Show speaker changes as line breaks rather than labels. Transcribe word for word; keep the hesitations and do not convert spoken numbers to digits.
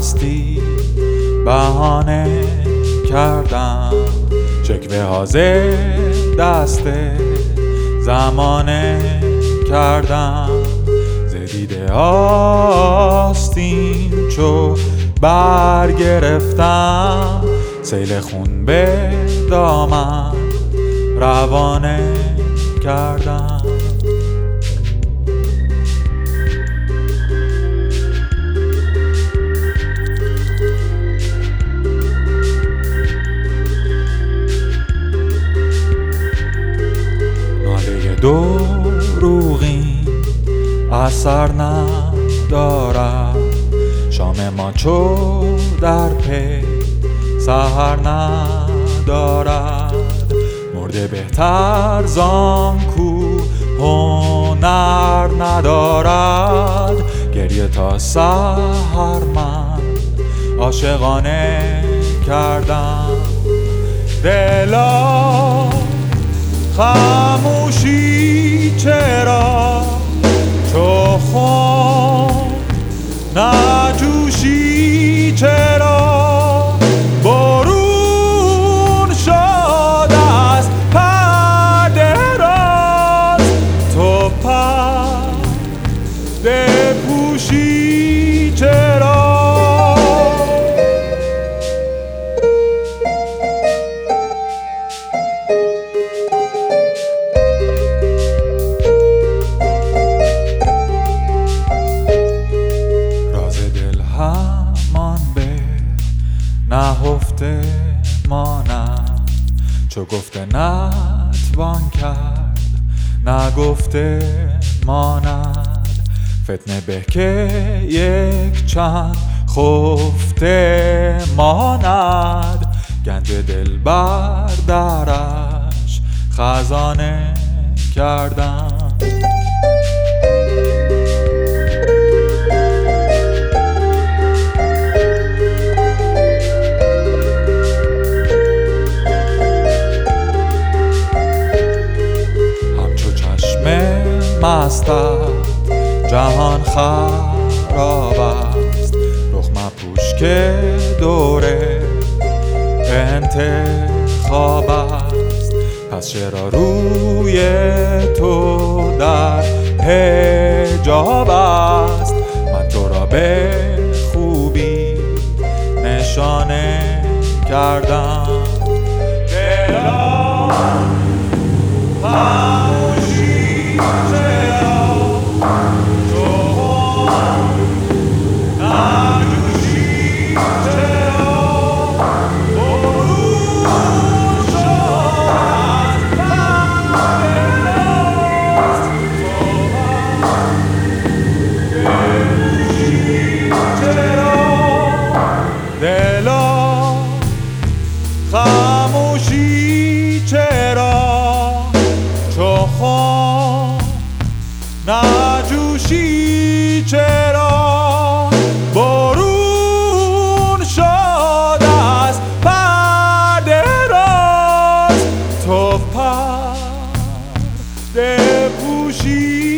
مستی بهانه کردم، شکوه حاضر دست زمانه کردم. زدید آستین چو برگرفتم، سیل خون به دامن روانه کردم. ناله دروغین اثر ندارد، شام ما چو در پی سحر ندارد. مرده بهتر زان کو هنر ندارد، گریه تا سحر من عاشقانه کردم. دلا خاموشی چرا چو خون نجوشی، چرا برون شد از پرده راز، تو پرده پوشی چرا. نهفته ماند چو گفته نتوان کرد، نگفته ماند. فتنه به که یک چند خفته ماند، گنج دل بر درش خزانه کردم. مستت جهان خراب است، رخ مپوش که دوره انتخاب است. پس چرا روی تو در حجاب است، من تو را به خوبی نشانه کردم. دلا خاموشی خاموشی چرا چو خون نجوشی، چرا برون شد از پرده راز، تو پرده پوشی.